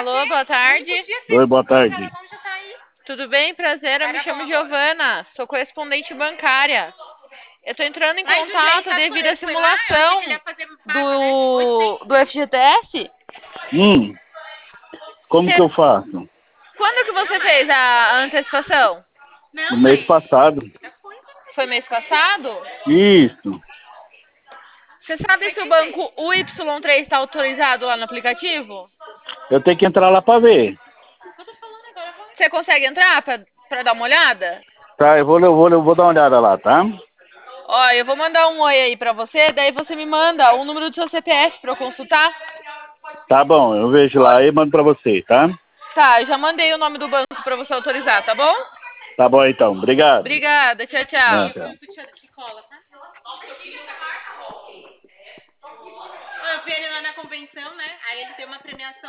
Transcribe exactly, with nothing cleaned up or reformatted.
Alô, boa tarde. Oi, boa tarde. Tudo bem? Prazer, eu me chamo Giovana, sou correspondente bancária. Eu tô entrando em contato devido à simulação do, do F G T S. Hum, como Cê- que eu faço? Quando que você fez a antecipação? No mês passado. Foi mês passado? Isso. Você sabe se o banco U Y três está autorizado lá no aplicativo? Eu tenho que entrar lá para ver. Você consegue entrar para dar uma olhada? Tá, eu vou, eu vou, eu vou dar uma olhada lá, tá? Ó, eu vou mandar um oi aí pra você, daí você me manda o número do seu C P F pra eu consultar. Tá bom, eu vejo lá e mando para você, tá? Tá, eu já mandei o nome do banco pra você autorizar, tá bom? Tá bom então, obrigado. Obrigada, tchau, Não, tchau. tchau. Eu vi ele lá na convenção, né? Aí ele tem uma premiação.